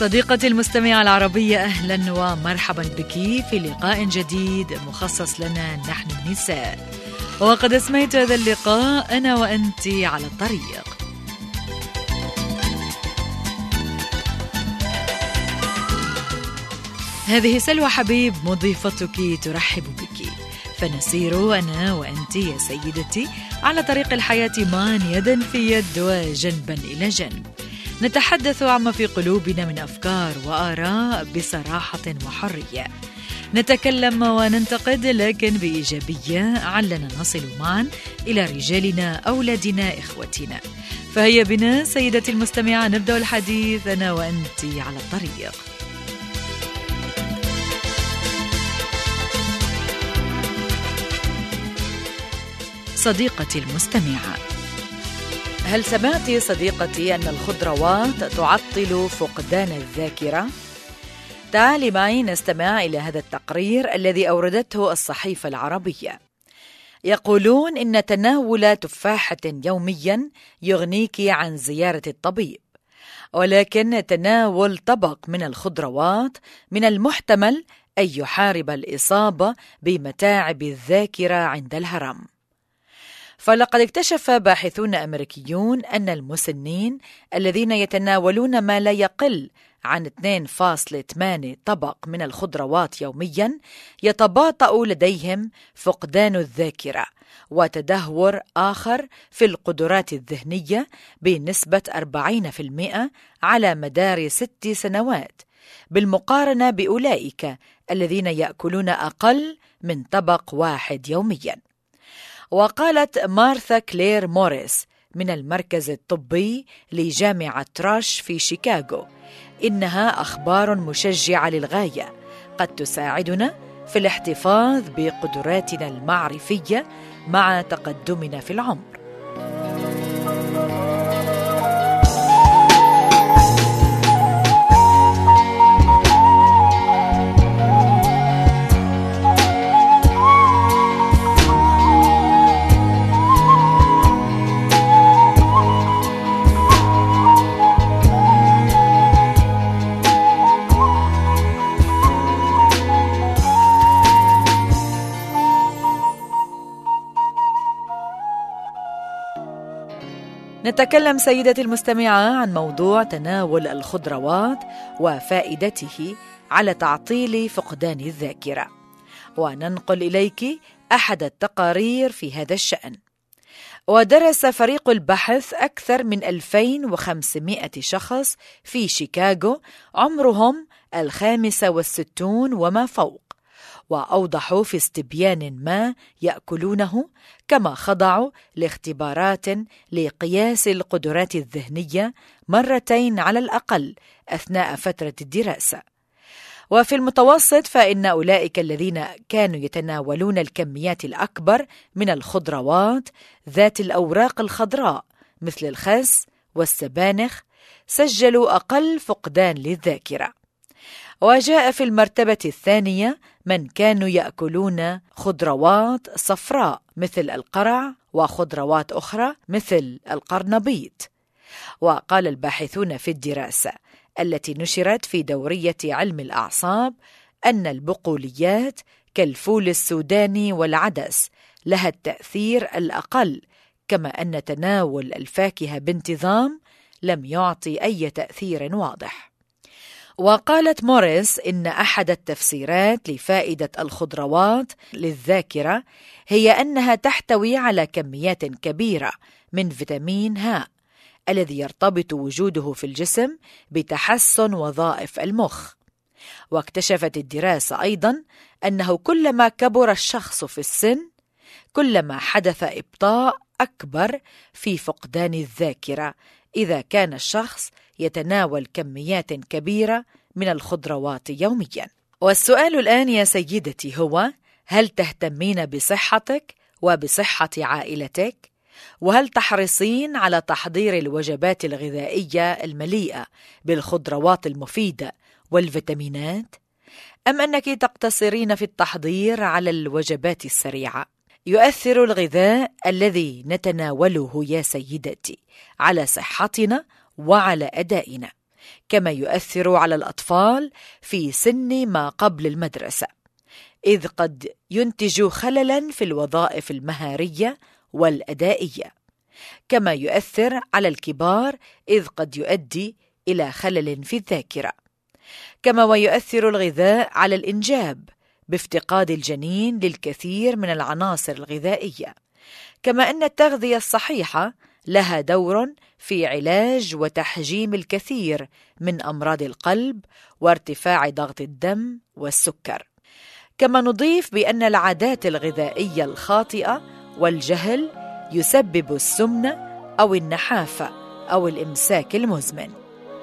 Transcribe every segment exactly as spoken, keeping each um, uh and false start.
صديقتي المستمعة العربية، أهلا ومرحبا بك في لقاء جديد مخصص لنا نحن النساء. وقد أسميت هذا اللقاء أنا وأنت على الطريق. هذه سلوى حبيب مضيفتك ترحب بك، فنسير أنا وأنت يا سيدتي على طريق الحياة معا يدا في يد وجنبا إلى جنب، نتحدث عما في قلوبنا من أفكار وآراء بصراحة وحرية، نتكلم وننتقد لكن بإيجابية علنا نصل معا إلى رجالنا، أولادنا، إخوتنا. فهيا بنا سيدتي المستمعة نبدأ الحديث أنا وأنت على الطريق. صديقتي المستمعة، هل سمعت صديقتي أن الخضروات تعطل فقدان الذاكرة؟ تعالي معي نستمع إلى هذا التقرير الذي أوردته الصحيفة العربية. يقولون إن تناول تفاحة يوميا يغنيك عن زيارة الطبيب، ولكن تناول طبق من الخضروات من المحتمل أن يحارب الإصابة بمتاعب الذاكرة عند الهرم. فلقد اكتشف باحثون أمريكيون أن المسنين الذين يتناولون ما لا يقل عن اثنين فاصلة ثمانية طبق من الخضروات يوميا يتباطأ لديهم فقدان الذاكرة وتدهور آخر في القدرات الذهنية بنسبة أربعين بالمئة على مدار ست سنوات، بالمقارنة بأولئك الذين يأكلون أقل من طبق واحد يوميا. وقالت مارثا كلير موريس من المركز الطبي لجامعة راش في شيكاغو إنها أخبار مشجعة للغاية قد تساعدنا في الاحتفاظ بقدراتنا المعرفية مع تقدمنا في العمر. نتكلم سيدتي المستمعة عن موضوع تناول الخضروات وفائدته على تعطيل فقدان الذاكرة، وننقل إليك أحد التقارير في هذا الشأن. ودرس فريق البحث أكثر من ألفين وخمسمائة شخص في شيكاغو عمرهم الخامسة والستون وما فوق، وأوضحوا في استبيان ما يأكلونه، كما خضعوا لاختبارات لقياس القدرات الذهنية مرتين على الأقل أثناء فترة الدراسة. وفي المتوسط فإن أولئك الذين كانوا يتناولون الكميات الأكبر من الخضروات ذات الأوراق الخضراء مثل الخس والسبانخ سجلوا أقل فقدان للذاكرة. وجاء في المرتبة الثانية من كانوا يأكلون خضروات صفراء مثل القرع وخضروات أخرى مثل القرنبيط. وقال الباحثون في الدراسة التي نشرت في دورية علم الأعصاب أن البقوليات كالفول السوداني والعدس لها التأثير الأقل، كما أن تناول الفاكهة بانتظام لم يعطي أي تأثير واضح. وقالت موريس إن أحد التفسيرات لفائدة الخضروات للذاكرة هي أنها تحتوي على كميات كبيرة من فيتامين ه الذي يرتبط وجوده في الجسم بتحسن وظائف المخ. واكتشفت الدراسة أيضا أنه كلما كبر الشخص في السن كلما حدث إبطاء أكبر في فقدان الذاكرة إذا كان الشخص يتناول كميات كبيرة من الخضروات يوميا. والسؤال الآن يا سيدتي هو: هل تهتمين بصحتك وبصحة عائلتك؟ وهل تحرصين على تحضير الوجبات الغذائية المليئة بالخضروات المفيدة والفيتامينات؟ أم أنك تقتصرين في التحضير على الوجبات السريعة؟ يؤثر الغذاء الذي نتناوله يا سيدتي على صحتنا وعلى أدائنا. كما يؤثر على الأطفال في سن ما قبل المدرسة، إذ قد ينتج خللاً في الوظائف المهارية والأدائية، كما يؤثر على الكبار إذ قد يؤدي إلى خلل في الذاكرة، كما ويؤثر الغذاء على الإنجاب بافتقاد الجنين للكثير من العناصر الغذائية، كما أن التغذية الصحيحة لها دور في علاج وتحجيم الكثير من أمراض القلب وارتفاع ضغط الدم والسكر. كما نضيف بأن العادات الغذائية الخاطئة والجهل يسبب السمنة أو النحافة أو الإمساك المزمن.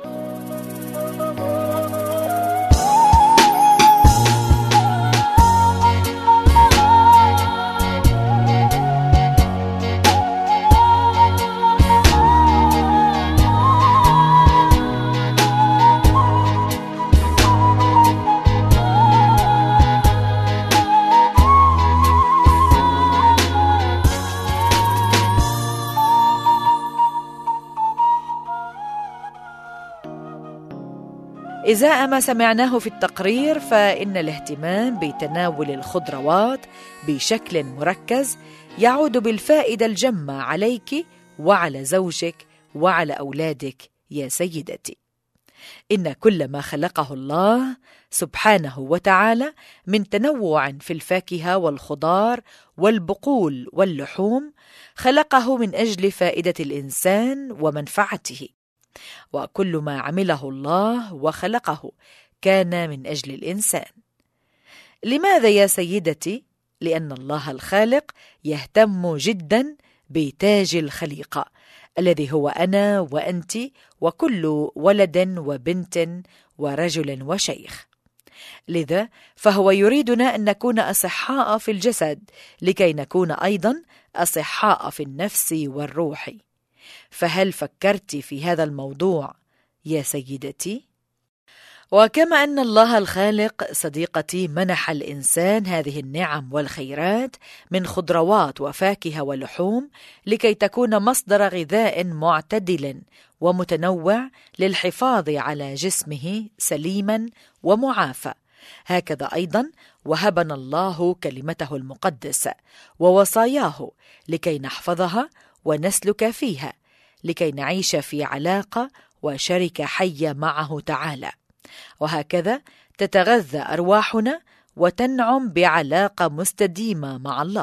إزاء ما سمعناه في التقرير، فإن الاهتمام بتناول الخضروات بشكل مركز يعود بالفائدة الجمة عليك وعلى زوجك وعلى أولادك يا سيدتي. إن كل ما خلقه الله سبحانه وتعالى من تنوع في الفاكهة والخضار والبقول واللحوم خلقه من أجل فائدة الإنسان ومنفعته، وكل ما عمله الله وخلقه كان من أجل الإنسان. لماذا يا سيدتي؟ لأن الله الخالق يهتم جدا بتاج الخليقة الذي هو أنا وأنت وكل ولد وبنت ورجل وشيخ. لذا فهو يريدنا أن نكون أصحاء في الجسد لكي نكون أيضا أصحاء في النفس والروح. فهل فكرت في هذا الموضوع يا سيدتي؟ وكما أن الله الخالق صديقتي منح الإنسان هذه النعم والخيرات من خضروات وفاكهة ولحوم لكي تكون مصدر غذاء معتدل ومتنوع للحفاظ على جسمه سليما ومعافى، هكذا أيضا وهبنا الله كلمته المقدسة ووصاياه لكي نحفظها ونسلك فيها، لكي نعيش في علاقة وشركة حية معه تعالى، وهكذا تتغذى أرواحنا وتنعم بعلاقة مستديمة مع الله.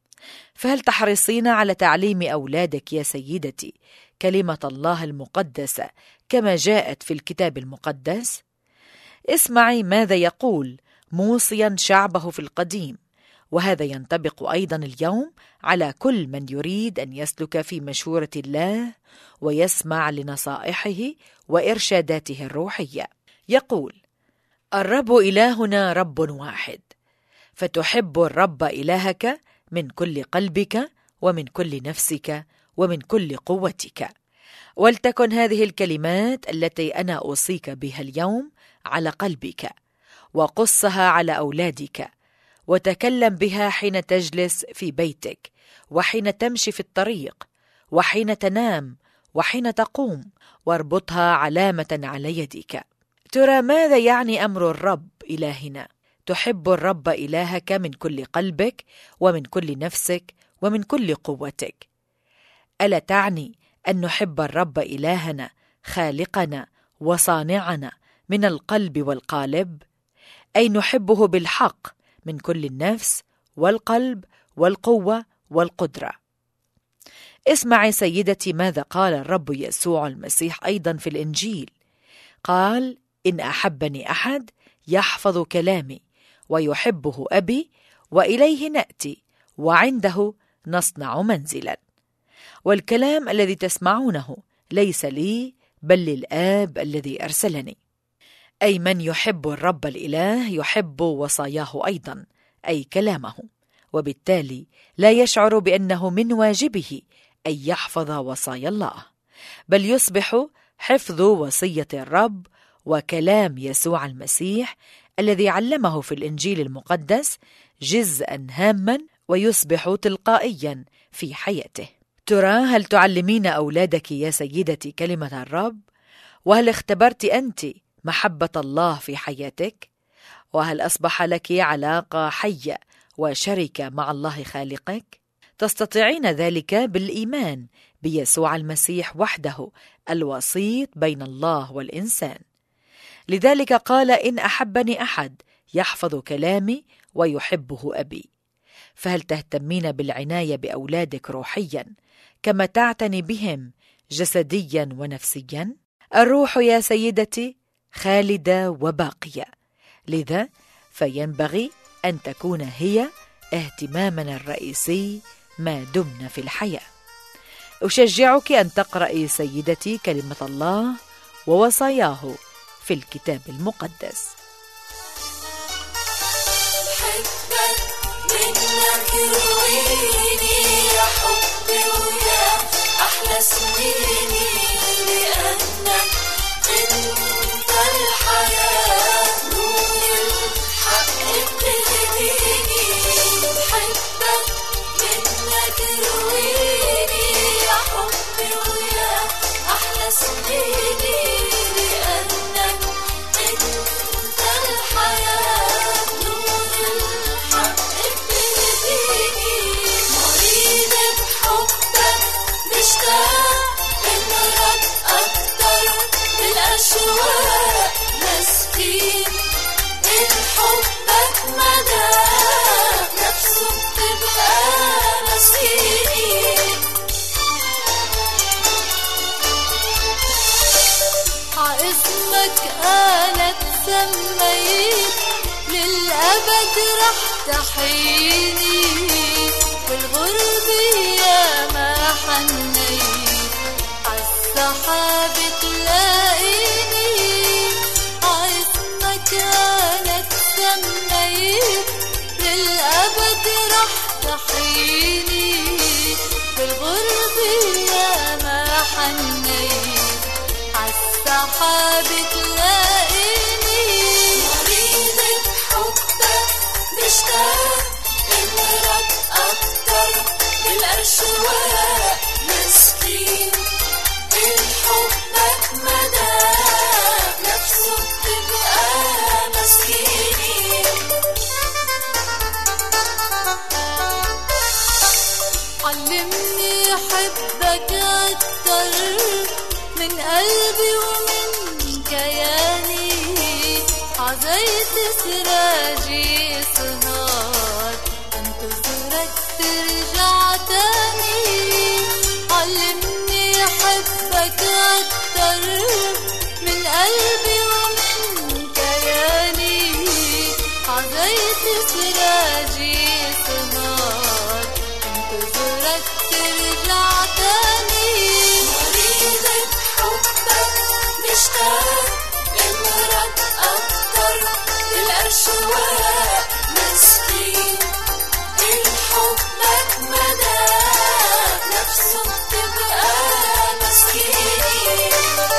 فهل تحرصين على تعليم أولادك يا سيدتي كلمة الله المقدسة كما جاءت في الكتاب المقدس؟ اسمعي ماذا يقول موصيا شعبه في القديم، وهذا ينطبق أيضا اليوم على كل من يريد أن يسلك في مشورة الله ويسمع لنصائحه وإرشاداته الروحية. يقول: الرب إلهنا رب واحد، فتحب الرب إلهك من كل قلبك ومن كل نفسك ومن كل قوتك. ولتكن هذه الكلمات التي أنا أوصيك بها اليوم على قلبك، وقصها على أولادك، وتكلم بها حين تجلس في بيتك، وحين تمشي في الطريق، وحين تنام، وحين تقوم، واربطها علامة على يدك. ترى ماذا يعني أمر الرب إلهنا؟ تحب الرب إلهك من كل قلبك ومن كل نفسك ومن كل قوتك. ألا تعني أن نحب الرب إلهنا خالقنا وصانعنا من القلب والقالب؟ أي نحبه بالحق من كل النفس والقلب والقوة والقدرة. اسمعي سيدتي ماذا قال الرب يسوع المسيح أيضا في الإنجيل. قال: إن أحبني أحد يحفظ كلامي، ويحبه أبي، وإليه نأتي، وعنده نصنع منزلا. والكلام الذي تسمعونه ليس لي بل للآب الذي أرسلني. أي من يحب الرب الإله يحب وصاياه أيضا، أي كلامه، وبالتالي لا يشعر بأنه من واجبه أن يحفظ وصايا الله، بل يصبح حفظ وصية الرب وكلام يسوع المسيح الذي علمه في الإنجيل المقدس جزءا هاما، ويصبح تلقائيا في حياته. ترى هل تعلمين أولادك يا سيدتي كلمة الرب؟ وهل اختبرت أنت محبة الله في حياتك؟ وهل أصبح لك علاقة حية وشركة مع الله خالقك؟ تستطيعين ذلك بالإيمان بيسوع المسيح وحده الوسيط بين الله والإنسان. لذلك قال: إن أحبني أحد يحفظ كلامي ويحبه أبي. فهل تهتمين بالعناية بأولادك روحيا كما تعتني بهم جسديا ونفسيا؟ الروح يا سيدتي خالدة وباقية، لذا فينبغي أن تكون هي اهتمامنا الرئيسي ما دمنا في الحياة. أشجعك أن تقرأي سيدتي كلمة الله ووصاياه في الكتاب المقدس. حبك منك رويني يا حبي ويا أحلى سنيني، لأنك أنت الحياة نور الحق بتهديني. حبك منك رويني يا حبي ويا أحلى سنيني، لأنك أنت الحياة نور الحق بتهديني. مريض بحبك مشتاق إنك أكتر بالأشواق، مسكين من حبك مدى نفسه بتبقى مسكيني. عاسمك أنا اتسميت للأبد رح تحييني، والغربية ما حنيت عالسحاب تلاقيني. عاسمك أنا اتسميت للأبد رح تحييني، والغربية ما حنيت عالسحاب تلاقيني. مريض بحبك مشتاق إنك أكتر بالأشواق، مسكين من حبك مدى نفسه بتبقى مسكيني. علمني أحبك أكتر من قلبي ومن كياني، عزيت سراجي سهار انتظرك ترجع تاني. علمني أحبك أكتر من قلبي ومن كياني، عزيت سراجي سهار انتظرك ترجع تاني. مريض بحبك مشتاق إنك أكتر بالأشواق، مسكين من حبك مدى نفسه بتبقى مسكيني.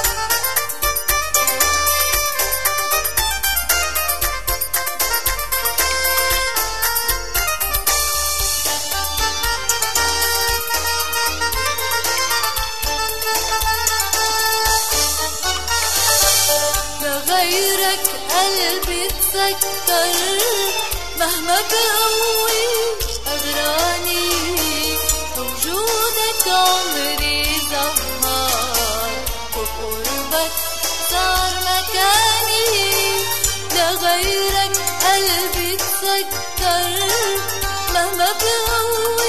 لغيرك قلبي تسكر مهما بقوي أغراني، بوجودك عمري زهار وبقربك صار مكاني. لغيرك قلبي تسكر مهما بقوي